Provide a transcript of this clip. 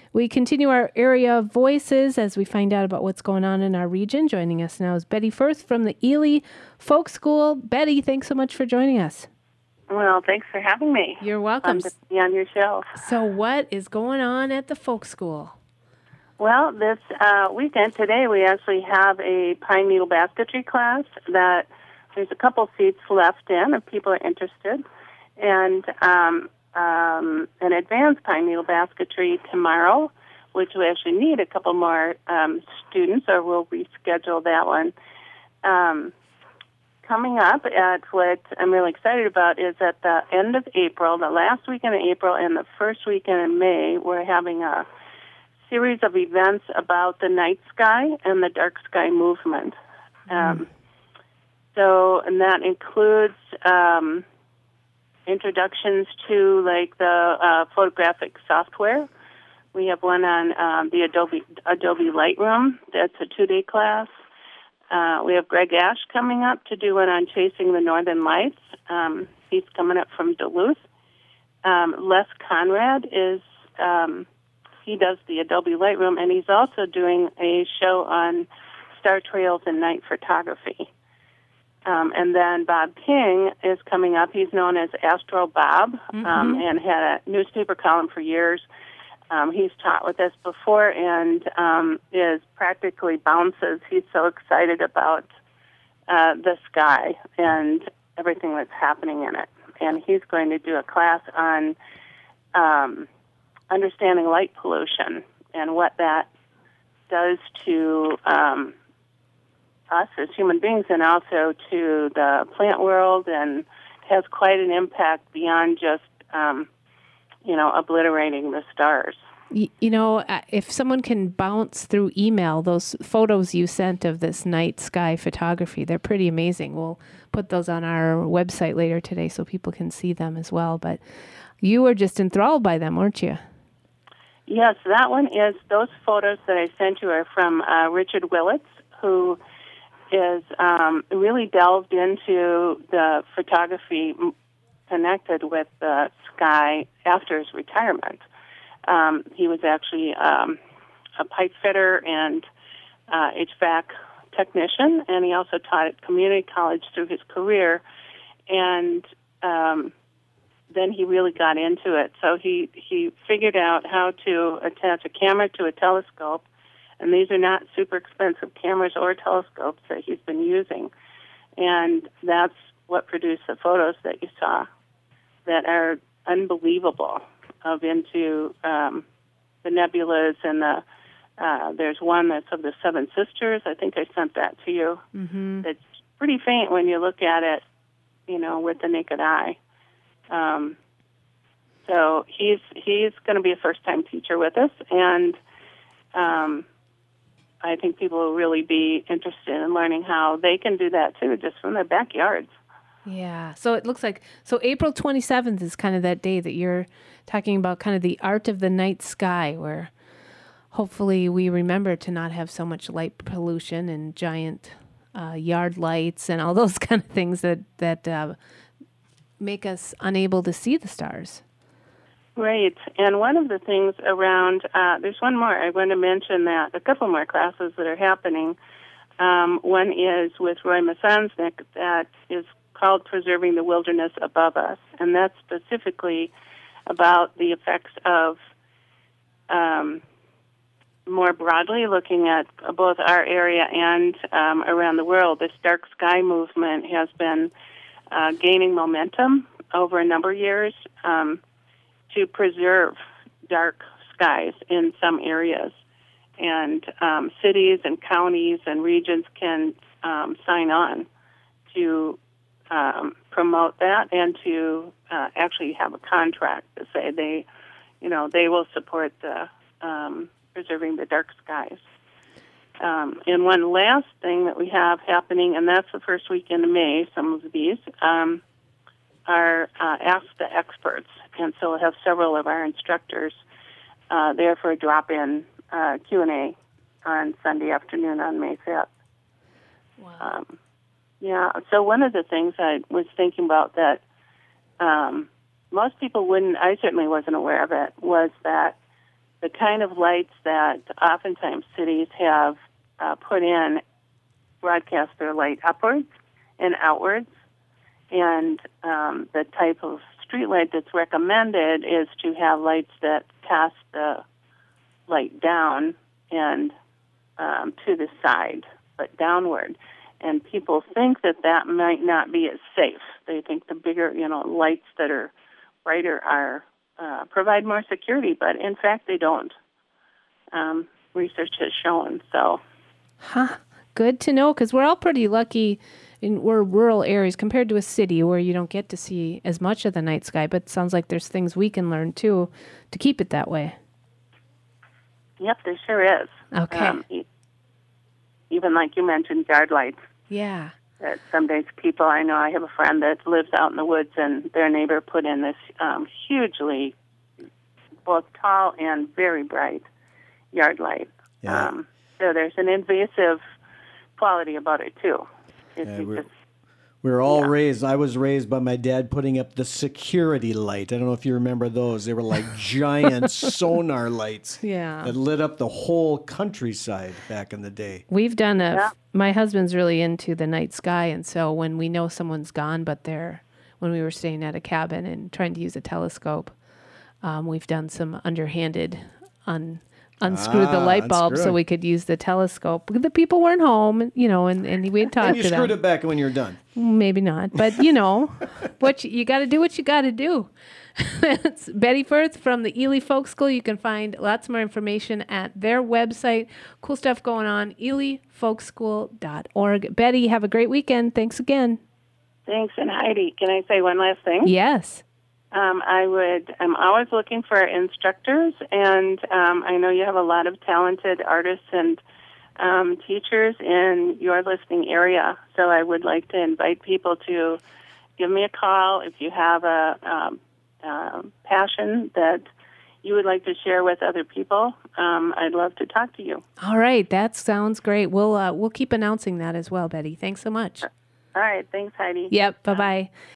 We continue our area of voices as we find out about what's going on in our region. Joining us now is Betty Firth from the Ely Folk School. Betty, thanks so much for joining us. Well, thanks for having me. You're welcome. Fun to be on your show. So what is going on at the Folk School? Well, this weekend today we actually have a pine needle basketry class that there's a couple seats left in if people are interested, and an advanced pine needle basketry tomorrow, which we actually need a couple more students, or we'll reschedule that one. Coming up at what I'm really excited about is at the end of April, the last weekend of April and the first weekend in May, we're having a series of events about the night sky and the dark sky movement. And that includes introductions to like the photographic software. We have one on the Adobe Lightroom. That's a 2-day class. We have Greg Ash coming up to do one on chasing the Northern Lights. He's coming up from Duluth. Les Conrad is he does the Adobe Lightroom, and he's also doing a show on star trails and night photography. And then Bob King is coming up. He's known as Astro Bob, and had a newspaper column for years. He's taught with us before and is practically bounces. He's so excited about the sky and everything that's happening in it. And he's going to do a class on understanding light pollution and what that does to us as human beings and also to the plant world, and has quite an impact beyond just obliterating the stars. If someone can bounce through email those photos you sent of this night sky photography, they're pretty amazing. We'll put those on our website later today so people can see them as well. But you were just enthralled by them, weren't you? Yes, that one is, those photos that I sent you are from Richard Willits, who is really delved into the photography connected with the sky after his retirement. He was actually a pipe fitter and HVAC technician, and he also taught at community college through his career, and then he really got into it. So he figured out how to attach a camera to a telescope, and these are not super expensive cameras or telescopes that he's been using, and that's what produced the photos that you saw that are unbelievable of into the nebulas, and there's one that's of the Seven Sisters. I think I sent that to you. Mm-hmm. It's pretty faint when you look at it, with the naked eye. So he's going to be a first-time teacher with us, and I think people will really be interested in learning how they can do that too, just from their backyards. Yeah. So it looks like, April 27th is kind of that day that you're talking about, kind of the art of the night sky, where hopefully we remember to not have so much light pollution and giant yard lights and all those kind of things that make us unable to see the stars. Right. And one of the things around, there's one more. I want to mention that a couple more classes that are happening. One is with Roy Masonsnik that is called Preserving the Wilderness Above Us, and that's specifically about the effects of, more broadly, looking at both our area and around the world. This dark sky movement has been gaining momentum over a number of years to preserve dark skies in some areas. And cities and counties and regions can sign on to promote that and to actually have a contract to say they will support the preserving the dark skies. And one last thing that we have happening, and that's the first weekend of May, some of these, are Ask the Experts. And so we'll have several of our instructors there for a drop-in Q&A on Sunday afternoon on May 5th. Wow. So one of the things I was thinking about that most people wouldn't, I certainly wasn't aware of it, was that the kind of lights that oftentimes cities have put in broadcast their light upwards and outwards. And the type of street light that's recommended is to have lights that cast the light down and to the side, but downward. And people think that that might not be as safe. They think the bigger, lights that are brighter are provide more security, but in fact they don't. Research has shown so. Good to know, because we're all pretty lucky. We're rural areas compared to a city where you don't get to see as much of the night sky, but it sounds like there's things we can learn too to keep it that way. Yep, there sure is. Okay. Even like you mentioned, yard lights. Yeah. That some days people, I know I have a friend that lives out in the woods, and their neighbor put in this hugely, both tall and very bright yard light. Yeah. So there's an invasive quality about it too. We were all raised. I was raised by my dad putting up the security light. I don't know if you remember those. They were like giant sonar lights that lit up the whole countryside back in the day. We've done my husband's really into the night sky, and so when we know someone's gone, but when we were staying at a cabin and trying to use a telescope, we've done some underhanded unscrew the light bulb so we could use the telescope. The people weren't home, and we had talked to them. And you screwed it back when you're done. Maybe not, but what you got to do what you got to do. It's Betty Firth from the Ely Folk School. You can find lots more information at their website. Cool stuff going on, elyfolkschool.org. Betty, have a great weekend. Thanks again. Thanks, and Heidi, can I say one last thing? Yes. I'm always looking for instructors, and I know you have a lot of talented artists and teachers in your listening area. So I would like to invite people to give me a call if you have a passion that you would like to share with other people. I'd love to talk to you. All right, that sounds great. We'll keep announcing that as well, Betty. Thanks so much. All right, thanks, Heidi. Yep, bye-bye.